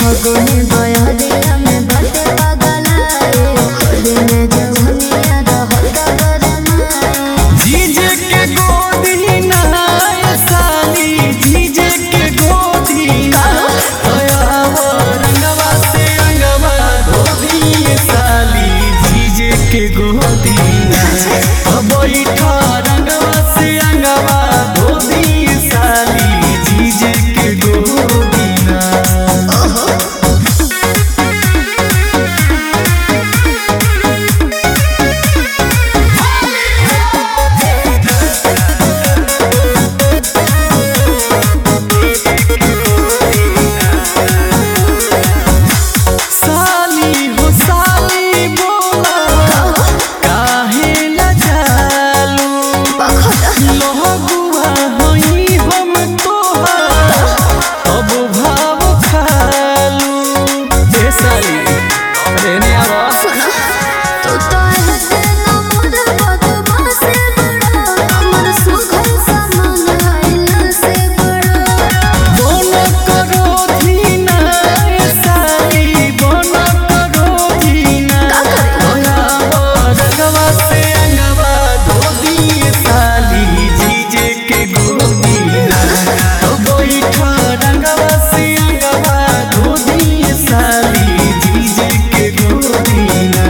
फगुनी बयरिया में बाटे पगलाए दिन जवनिया रहत गरमाए जीजे के गोदी ना साली जीजे के गोदी ना आयावा रंगवा से अंगवा धोदी साली जीजे के गोदी ना बैठा रंगवा से अंगवा धोदी साली जीजे के गोदी ना। साली हो साली बोला काहे न जालू लोगुआ हई हम तोहार अब भाव खालू ए साली अरे ने आवा तू तो हटे न मोर बदबा से बड़ा हमर सुघर समान आइला से बड़ा बोन करो धीना ए साली बोन करो धीना आयावा रंगवा से अंगवा धोदी साली जीजे के गोदी ना बैठा रंगवा से अंगवा धोदी साली जीजे के गोदी ना।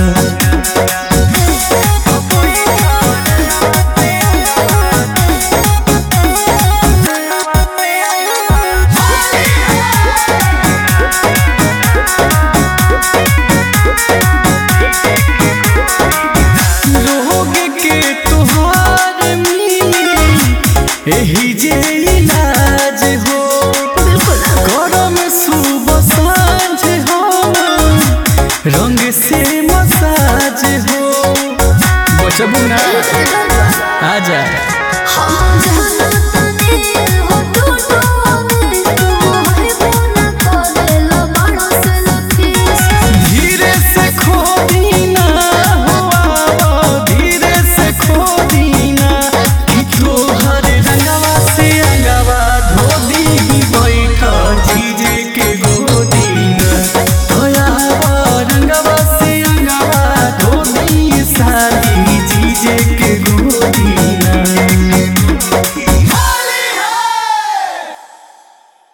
रोग के तुहार मिली एही जे इलाज हो गरम सुबह सांझ हो रंग से मसाज हो बचबू ना आजा हम जाना तने हो टूटो में तुम है बोना करेला बड़ा से लफीस धीरे से खोदीना हो धीरे से खोदीना कि तोहर रंगवा से अंगवा धोदी बैठा जीजे के गोदीना आयावा रंगवा से अंगवा धोदी साली जीजे के गोदीना।